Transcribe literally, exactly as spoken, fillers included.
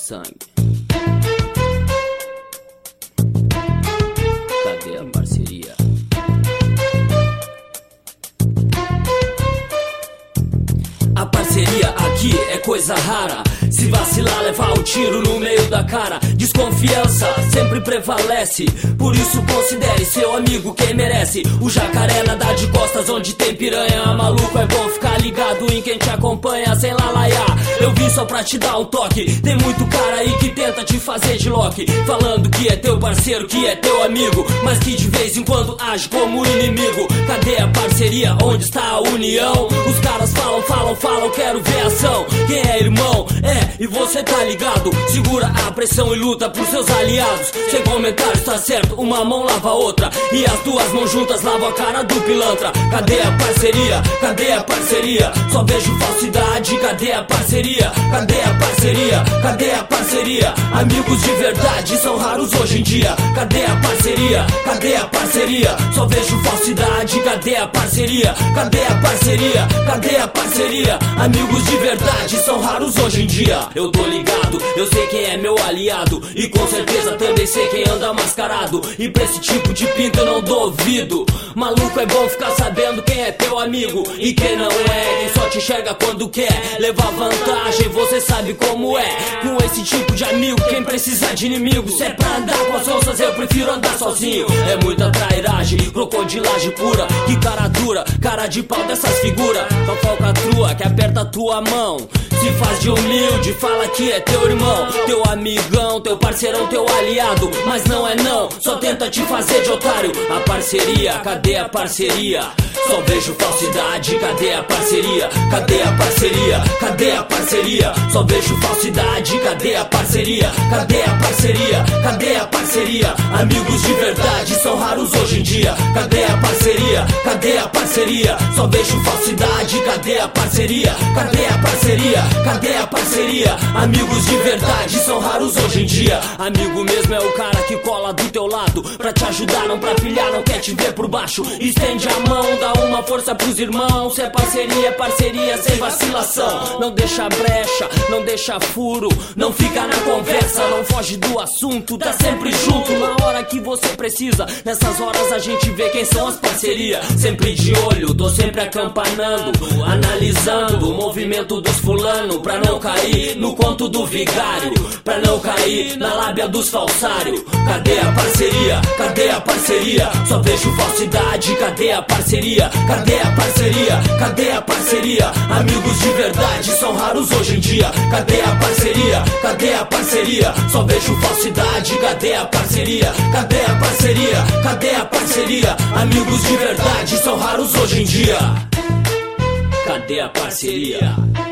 sangue? Cadê a parceria? A parceria aqui é coisa rara. Se vacilar, levar o tiro no meio da cara. Desconfiança sempre prevalece, por isso considere seu amigo quem merece. O jacaré nada de costas onde tem piranha. Maluco, é bom ficar ligado em quem te acompanha sem lalaiar. Eu vim só pra te dar um toque. Tem muito cara aí que tenta te fazer de loque, falando que é teu parceiro, que é teu amigo, mas que de vez em quando age como inimigo. Cadê a parceria? Onde está a união? Os caras falam, falam, falam, quero ver ação. Quem é irmão? É, e você tá ligado. Segura a pressão e luta por seus aliados. Sem comentários, tá certo, uma mão lava a outra, e as duas mãos juntas lavam a cara do pilantra. Cadê a parceria? Cadê a parceria? Só vejo falsidade. Cadê a parceria? Cadê a parceria? Cadê a parceria? Amigos de verdade são raros hoje em dia. Cadê a parceria? Cadê a parceria? Só vejo falsidade. Cadê a parceria? Cadê a parceria? Cadê a parceria? Amigos de verdade são raros hoje em dia. Eu tô ligado, eu sei quem é meu aliado, e com certeza também sei quem anda mascarado. E pra esse tipo de pinta eu não dou ouvido. Maluco, é bom ficar sabendo quem é teu amigo e quem não é. Quem só te enxerga quando quer levar vantagem, você sabe como é. Com esse tipo de amigo, quem precisa de inimigo? Se é pra andar com as onças, eu prefiro andar sozinho. É muita trairagem, crocodilagem pura. Que cara dura, cara de pau dessas figuras. Só falcatrua que aperta a tua mão, se faz de humilde, fala que é teu irmão, teu amigão, teu parceirão, teu aliado, mas não é não, só tenta te fazer de otário. A parceria, cadê a parceria? Só vejo falsidade. Cadê a parceria? Cadê a parceria? Cadê a parceria? Só vejo falsidade. Cadê a parceria? Cadê a parceria? Cadê a parceria? Amigos de verdade são raros hoje em dia. Cadê a parceria? Cadê a parceria? Só vejo falsidade. Cadê a parceria? Cadê a parceria? Cadê a parceria? Amigos de verdade são raros hoje em dia. Amigo mesmo é o cara que cola do teu lado pra te ajudar, não pra pilhar, não quer te ver por baixo. Estende a mão, dá uma força pros irmãos. Se é parceria, é parceria sem vacilação. Não deixa brecha, não deixa furo, não fica na conversa, não foge do assunto, tá sempre junto na hora que você precisa. Nessas horas a gente vê quem são as parcerias. Sempre de olho, tô sempre acampanando, analisando o movimento dos fulano, pra não cair no conto do vigário, pra não cair na lábia dos falsários. Cadê a parceria? Cadê a parceria? Só vejo falsidade. Cadê a parceria? Cadê a parceria? Cadê a parceria? Amigos de verdade são raros hoje em dia. Cadê a parceria? Cadê a parceria? Só vejo falsidade. Cadê a parceria? Cadê a parceria? Cadê a parceria? Amigos de verdade são raros hoje em dia. Cadê a parceria?